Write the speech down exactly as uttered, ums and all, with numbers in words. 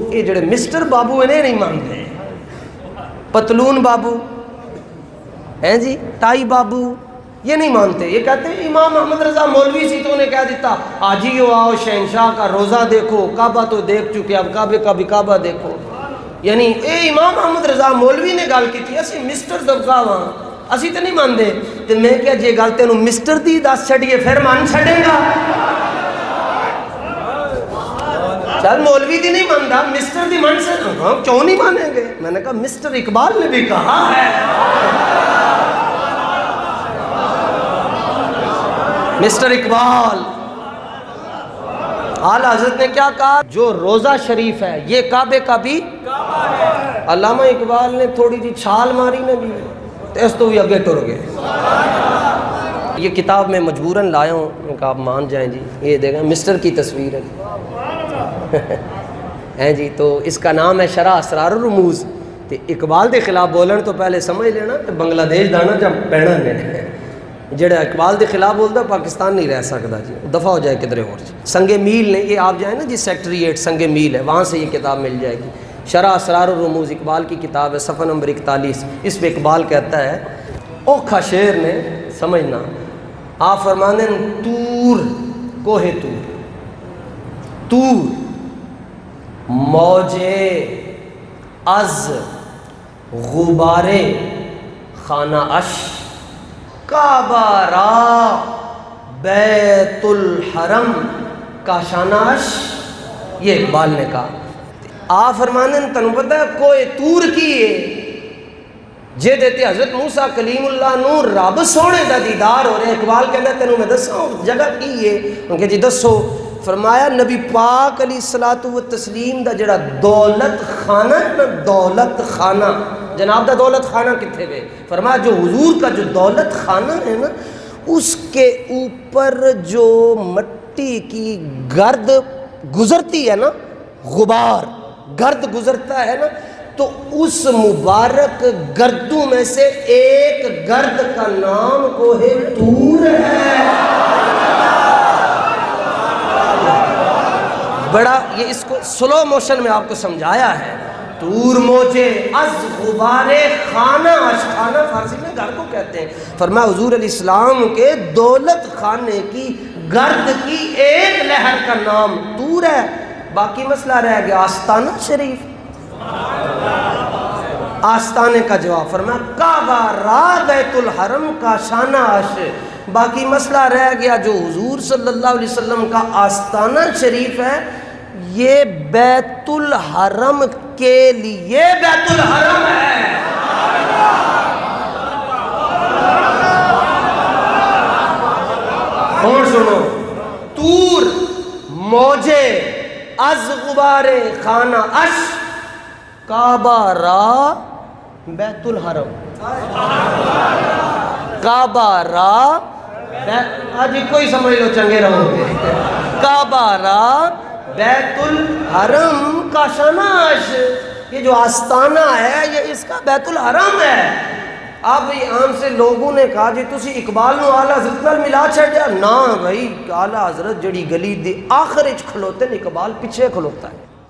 یہ جڑے مسٹر بابو انہیں نہیں مانتے، پتلون بابو ہیں جی، ٹائی بابو، یہ نہیں مانتے. یہ کہتے ہیں امام محمد رضا مولوی سی تو انہیں کہہ دیتا آجیو آؤ شہنشاہ کا روزہ دیکھو، کعبہ تو دیکھ چکے اب کعبے کا بھی کعبہ دیکھو. یعنی اے امام محمد رضا مولوی نے گل کی تھی اسی مسٹر دبکا وہاں اسی تو نہیں مانتے. تو میں کیا جی گل تینوں مسٹر دی دس چھڑیے پھر مان چھڑے گا؟ چل مولوی دی نہیں مانتا مسٹر دی مان سے ہم کیوں نہیں مانیں گے؟ میں نے کہا مسٹر اقبال نے بھی کہا ہے. مسٹر اقبال اعلیٰ حضرت نے کیا کہا؟ جو روزہ شریف ہے یہ کعبے کا بھی علامہ اقبال نے تھوڑی جی چھال ماری نا جی تو اس تو بھی اگے ٹر گئے. یہ کتاب میں مجبوراً لایا ہوں، میں کہا آپ مان جائیں جی. یہ دیکھیں مسٹر کی تصویر ہے ہیں جی. تو اس کا نام ہے شرح اسرار الرموز. تو اقبال دے خلاف بولن تو پہلے سمجھ لینا کہ بنگلہ دیش دانا جب پیڑا نے جڑا اقبال دے خلاف بولتا پاکستان نہیں رہ سکتا جی، دفعہ ہو جائے کدھر اور. سنگ میل نے یہ آپ جائیں نا جی سیکٹری ایٹ سنگ میل ہے وہاں سے یہ کتاب مل جائے گی. شرح اسرار الرموز اقبال کی کتاب ہے، صفحہ نمبر اکتالیس. اس پہ اقبال کہتا ہے اوکھا شعر نے سمجھنا. آپ فرمانے تور کوہ تور تور موجے از غبارے خانہ اش کعبہ را بیت الحرم کا شاناش. یہ اقبال نے کہا. آپ فرمانے تنوں پتہ ہے کوئی تور کی ہے جے دیتے حضرت موسیٰ کلیم اللہ نور رب سونے دا دیدار ہو رہے. اقبال کہتا ہے تنوں میں دسو جگہ کی ہے؟ ان کے جی دسو. فرمایا نبی پاک علیہ الصلوۃ والتسلیم دا جڑا دولت خانہ ہے نا، دولت خانہ جناب دا دولت خانہ کتنے ہوئے؟ فرمایا جو حضور کا جو دولت خانہ ہے نا اس کے اوپر جو مٹی کی گرد گزرتی ہے نا، غبار گرد گزرتا ہے نا، تو اس مبارک گردوں میں سے ایک گرد کا نام کوہ طور ہے. بڑا یہ اس کو سلو موشن میں آپ کو سمجھایا ہے. طور موجے از غبار خانہ اش، خانہ فارسی میں گھر کو کہتے ہیں. فرمایا حضور علیہ السلام کے دولت خانے کی گرد کی ایک لہر کا نام طور ہے. باقی مسئلہ رہ گیا آستانہ شریف. آستانے کا جواب فرمایا کعبہ را بیت الحرم کا شانہ اش. باقی مسئلہ رہ گیا جو حضور صلی اللہ علیہ وسلم کا آستانہ شریف ہے یہ بیت الحرم کے لیے بیت الحرم ہے. اور سنو طور موجے از غبار خانہ اش کعبہ را بیت الحرم. کعبہ را آج کوئی سمجھ لو چنگے رہو گے. کعبہ را بیت الحرم کا شناش، یہ جو آستانہ ہے یہ اس کا بیت الحرم ہے. اب عام سے لوگوں نے کہا جی تسی اقبال نو اعلیٰ حضرت نال ملا چھڑیا. نا بھائی اعلیٰ حضرت جڑی گلی دے آخر اچ کھلوتے اقبال پیچھے کھلوتا ہے.